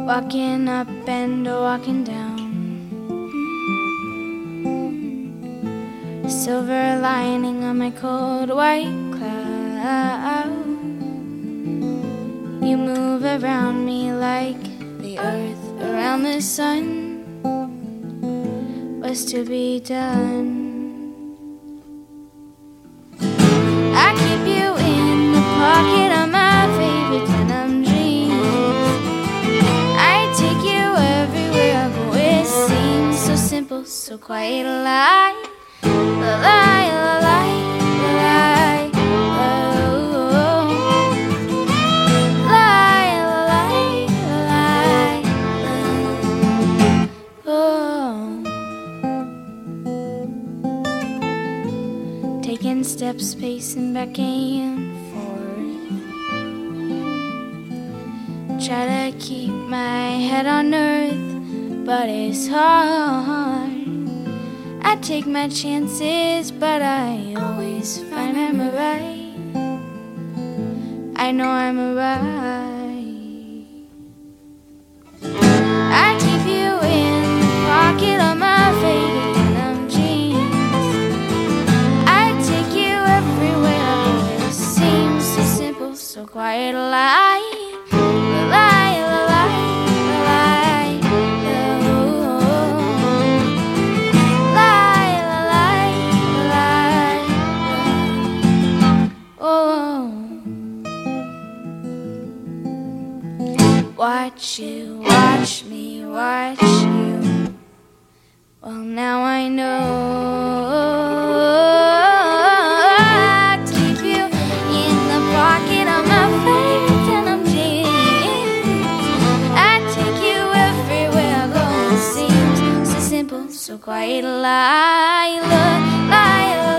walking up and walking down. Silver lining on my cold white cloud. You move around me like the earth around the sun. What's to be done? I keep you in the pocket of my favorite denim jeans. I take you everywhere I go. It seems so simple, so quiet, a lie. La lie, la lie, la lie, oh. Lie, la lie, la lie, oh. Taking steps, pacing back and forth. Try to keep my head on earth, but it's hard. I take my chances, but I always find I'm right. I know I'm right. I keep you in the pocket of my favorite denim jeans. I take you everywhere. It seems so simple, so quiet, a lie. La lie, la lie, la lie, oh. Watch you, watch me, watch you. Well, now I know. I keep you in the pocket of my favorite denim jeans. I take you everywhere I go. It seems so simple, so quiet, a lie, lie, lie.